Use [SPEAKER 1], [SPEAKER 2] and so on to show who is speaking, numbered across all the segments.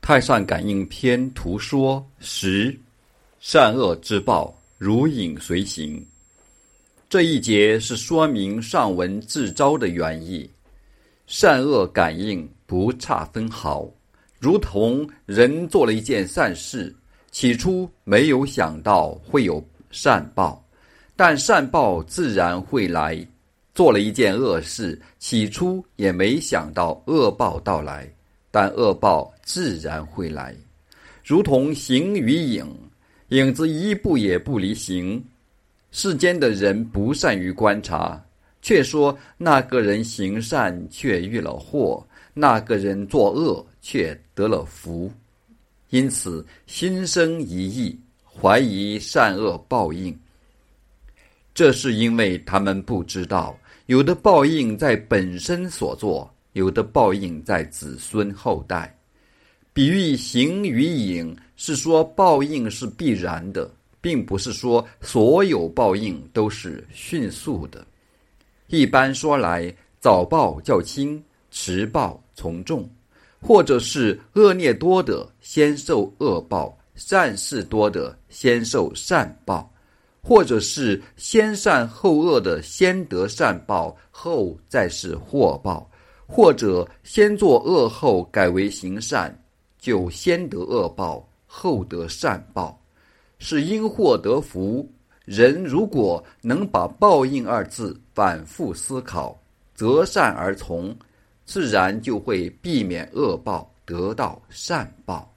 [SPEAKER 1] 太上感应篇图说10，善恶之报，如影随形。这一节是说明上文自招的原意。善恶感应不差分毫，如同人做了一件善事，起初没有想到会有善报，但善报自然会来。做了一件恶事，起初也没想到恶报到来，但恶报自然会来。如同形与影，影子一步也不离形。世间的人不善于观察，却说那个人行善却遇了祸，那个人作恶却得了福，因此心生疑义，怀疑善恶报应。这是因为他们不知道，有的报应在本身所做，有的报应在子孙后代。比喻形与影，是说报应是必然的，并不是说所有报应都是迅速的。一般说来，早报较轻，迟报从重，或者是恶孽多的先受恶报，善事多的先受善报，或者是先善后恶的先得善报，后再是祸报，或者先做恶后改为行善，就先得恶报，后得善报，是因祸得福。人如果能把报应二字反复思考，择善而从，自然就会避免恶报，得到善报。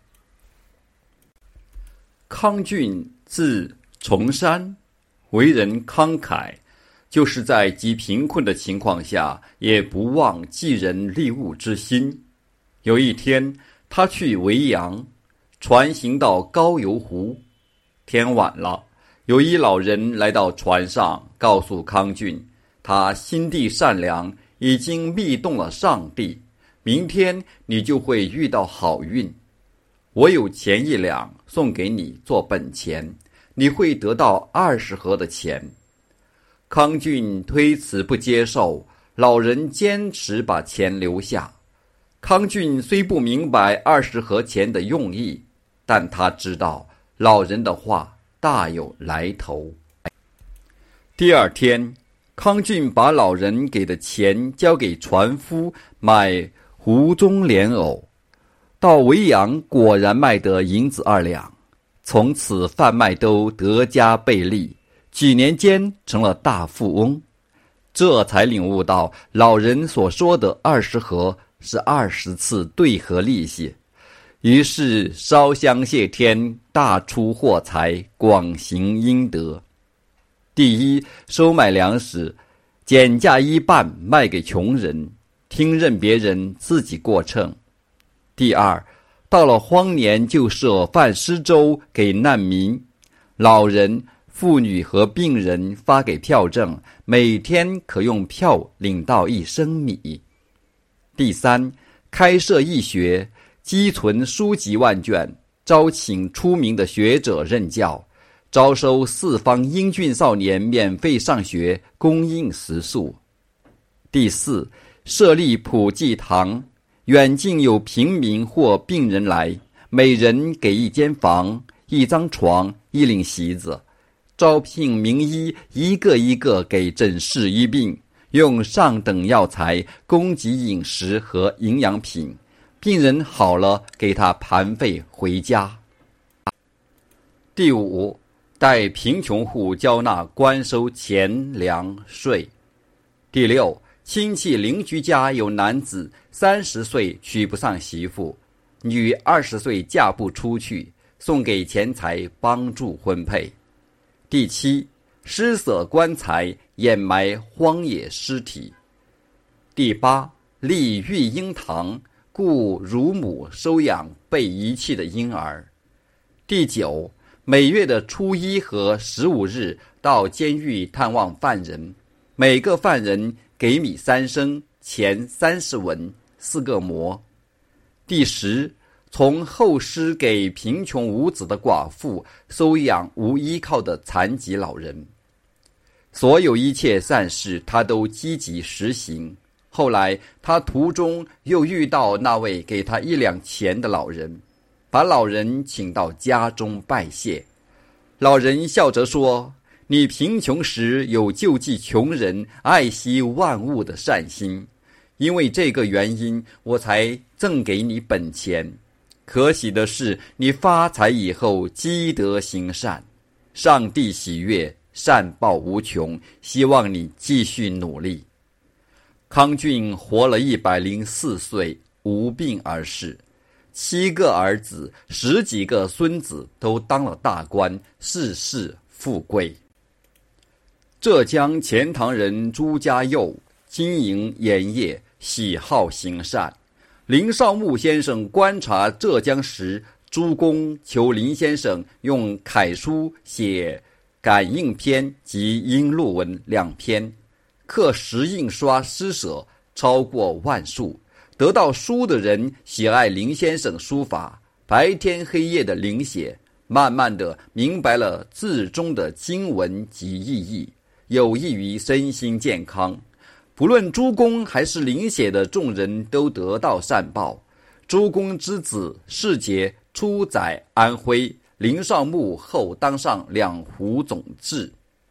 [SPEAKER 1] 康俊字崇山，为人慷慨，就是在极贫困的情况下，也不忘济人利物之心。有一天，他去维扬，船行到高邮湖，天晚了，有一老人来到船上，告诉康俊，他心地善良，已经密动了上帝，明天你就会遇到好运。我有钱1两送给你做本钱，你会得到20荷的钱。康俊推辞不接受，老人坚持把钱留下。康俊虽不明白20荷钱的用意，但他知道老人的话大有来头。第二天，康俊把老人给的钱交给船夫买湖中莲藕，到维扬果然卖得银子2两，从此贩卖都得加倍利，几年间成了大富翁。这才领悟到老人所说的20荷是20次兑合利息，于是烧香谢天，大出货财，广行阴德。第一，收买粮食，减价1半卖给穷人，听任别人自己过秤。第二，到了荒年就设饭食粥给难民、老人、妇女和病人，发给票证，每天可用票领到1升米。第三，开设义学，积存书籍万卷，招请出名的学者任教，招收4方英俊少年免费上学，供应食宿。第四，设立普济堂，远近有平民或病人来，每人给1间房、1张床、1领席子，招聘名医，一个一个给诊治医病，用上等药材供给饮食和营养品，病人好了给他盘费回家。第五，代贫穷户交纳官收钱粮税。第六，亲戚邻居家有男子30岁娶不上媳妇，女20岁嫁不出去，送给钱财帮助婚配。第七，施舍棺材，掩埋荒野尸体。第八，立育婴堂，雇乳母收养被遗弃的婴儿。第九，每月的初1和15日到监狱探望犯人，每个犯人给米3升，钱30文，4个馍。第10，从后施给贫穷无子的寡妇，收养无依靠的残疾老人。所有一切善事他都积极实行。后来他途中又遇到那位给他1两钱的老人， 把老人请到家中拜谢。老人笑着说：“你贫穷时有救济穷人、爱惜万物的善心，因为这个原因，我才赠给你本钱。可喜的是，你发财以后积德行善，上帝喜悦，善报无穷，希望你继续努力。”康俊活了104岁，无病而逝，7个儿子，10几个孙子都当了大官，世世富贵。浙江钱塘人朱家佑经营盐业，喜好行善。林少牧先生观察浙江时，朱公求林先生用楷书写感应篇及英录文2篇，刻石印刷施舍超过万数。得到书的人喜爱林先生书法，白天黑夜的临写，慢慢的明白了字中的经文及意义，有益于身心健康。不论朱公还是临写的众人都得到善报。朱公之子世杰出宰安徽，林少牧后当上两湖总制。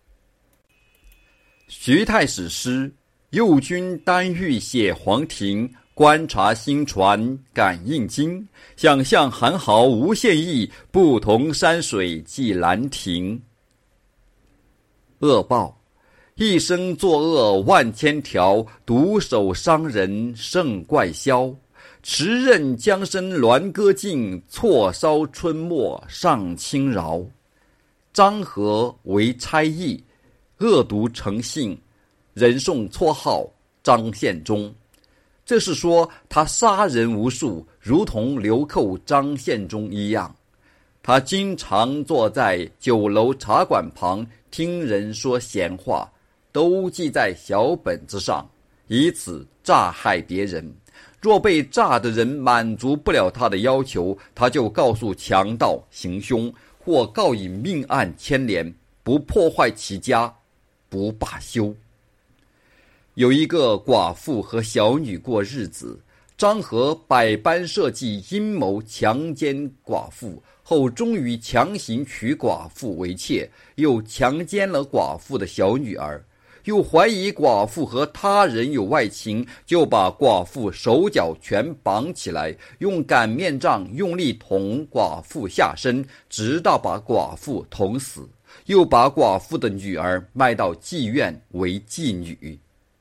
[SPEAKER 1] 徐太史诗，右军单欲写黄庭，观察星船感应经，想象韩豪无限意，不同山水即兰亭。恶报，一生作恶万千条，独守伤人胜怪销。持任江身鸾歌尽，错烧春末上轻饶。张合为差役，恶毒成性，人送绰号张献忠。这是说他杀人无数，如同流寇张献忠一样。他经常坐在酒楼茶馆旁听人说闲话，都记在小本子上，以此诈害别人。若被诈的人满足不了他的要求，他就告诉强盗行凶，或告以命案牵连，不破坏其家，不罢休。有一个寡妇和小女过日子，张合百般设计阴谋强奸寡妇，后终于强行娶寡妇为妾，又强奸了寡妇的小女儿，又怀疑寡妇和他人有外情，就把寡妇手脚全绑起来，用擀面杖用力捅寡妇下身，直到把寡妇捅死，又把寡妇的女儿卖到妓院为妓女。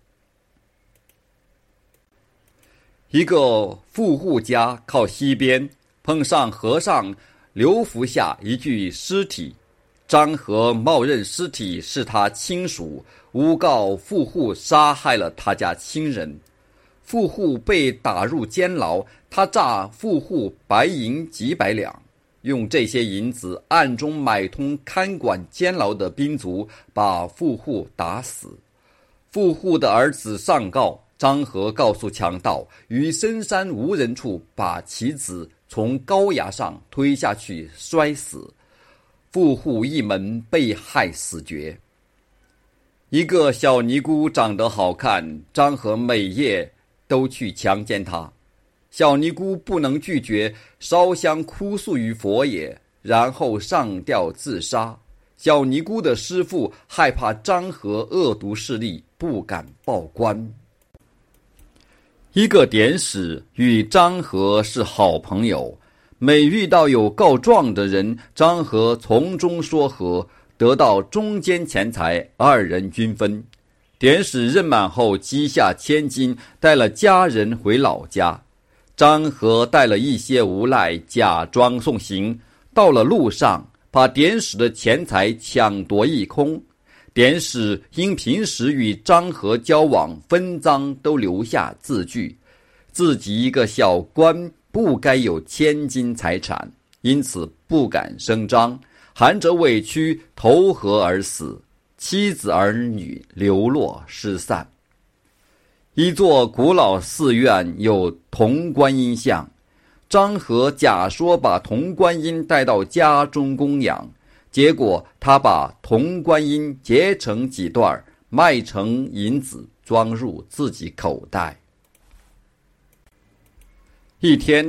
[SPEAKER 1] 一个富户家靠西边，碰上河上流浮下一具尸体，张合冒认尸体是他亲属，诬告富户杀害了他家亲人。富户被打入监牢，他诈富户白银几百两，用这些银子暗中买通看管监牢的兵卒，把富户打死。富户的儿子上告，张合告诉强盗，于深山无人处把其子从高崖上推下去摔死，富户一门被害死绝。一个小尼姑长得好看，张合每夜都去强奸她。小尼姑不能拒绝，烧香哭诉于佛爷，然后上吊自杀。小尼姑的师父害怕张合恶毒势力，不敢报官。一个典史与张合是好朋友，每遇到有告状的人，张合从中说和，得到中间钱财，2人均分。典史任满后积下千金，带了家人回老家。张合带了一些无赖，假装送行，到了路上，把典史的钱财抢夺一空。典史因平时与张合交往，分赃都留下字据，自己一个小官不该有千金财产，因此不敢声张，含着委屈投河而死，妻子儿女流落失散。一座古老寺院有铜观音像，张合假说把铜观音带到家中供养，结果他把铜观音截成几段，卖成银子，装入自己口袋。一天，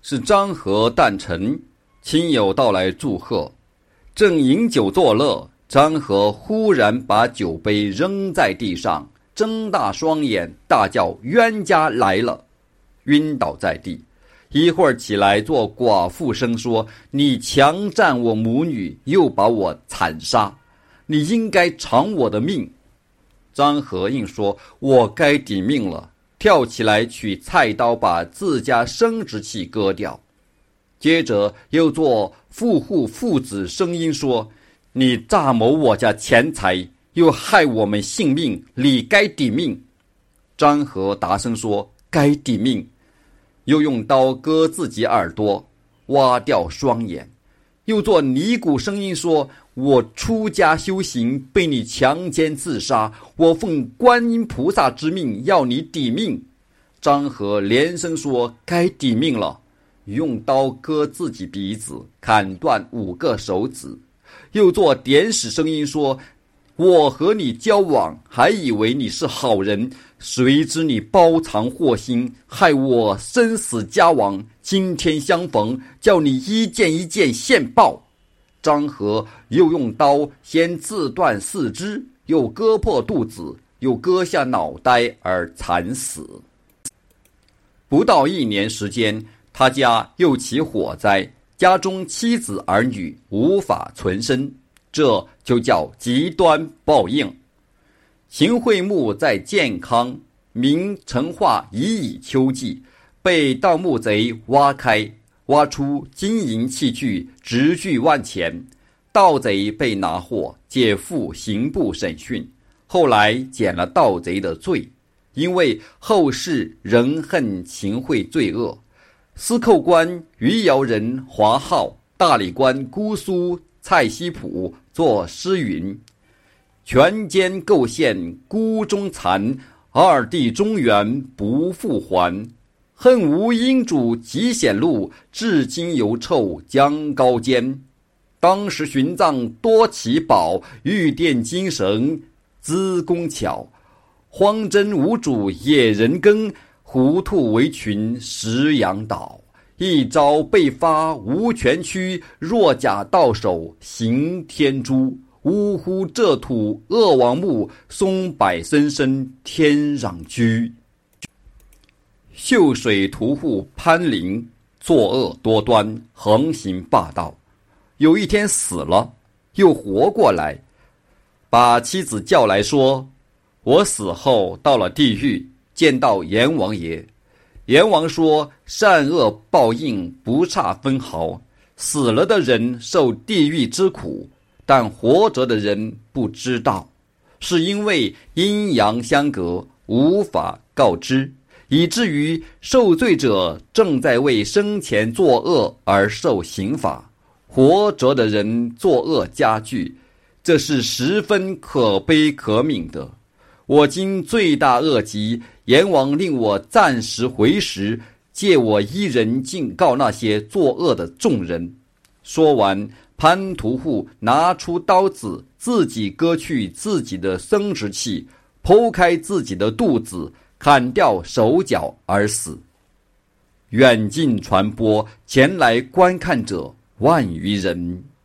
[SPEAKER 1] 是张合诞辰，亲友到来祝贺，正饮酒作乐，张合忽然把酒杯扔在地上，睁大双眼大叫冤家来了，晕倒在地。一会儿起来做寡妇声说，你强占我母女，又把我惨杀，你应该偿我的命。张合应说，我该抵命了，跳起来取菜刀把自家生殖器割掉。接着又做富户父子声音说，你诈谋我家钱财，又害我们性命，理该抵命。张合答声说，该抵命。又用刀割自己耳朵，挖掉双眼，又做尼姑声音说，我出家修行，被你强奸自杀，我奉观音菩萨之命要你抵命。张合连声说，该抵命了，用刀割自己鼻子，砍断5个手指，又做点使声音说，我和你交往，还以为你是好人，谁知你包藏祸心，害我生死家亡，今天相逢，叫你一件一件现报。张合又用刀先自断4肢，又割破肚子，又割下脑袋而惨死。不到1年时间，他家又起火灾，家中妻子儿女无法存身，这就叫极端报应。秦惠墓在建康，明成化乙乙秋季，被盗墓贼挖开，挖出金银器具，值巨万钱。盗贼被拿获，解赴刑部审讯，后来减了盗贼的罪，因为后世仍恨秦惠罪恶。司寇官余姚人华浩，大理官姑苏蔡希普作诗云，权奸构陷孤中残，二弟中原不复还，恨无英主极显露，至今犹臭江高间。当时寻葬多奇宝，玉殿金绳资工巧，荒真无主野人耕，糊涂为群食羊岛。一朝被发无权躯，若假到手行天诛。呜呼，这土恶王墓，松柏深深天壤居。秀水屠户潘陵作恶多端，横行霸道。有一天死了，又活过来，把妻子叫来说，我死后到了地狱，见到阎王爷。阎王说，善恶报应不差分毫，死了的人受地狱之苦，但活着的人不知道，是因为阴阳相隔，无法告知，以至于受罪者正在为生前作恶而受刑罚，活着的人作恶加剧，这是十分可悲可悯的。我今罪大恶极，阎王令我暂时回时，借我一人警告那些作恶的众人。说完，潘屠户拿出刀子，自己割去自己的生殖器，剖开自己的肚子，砍掉手脚而死。远近传播，前来观看者万余人。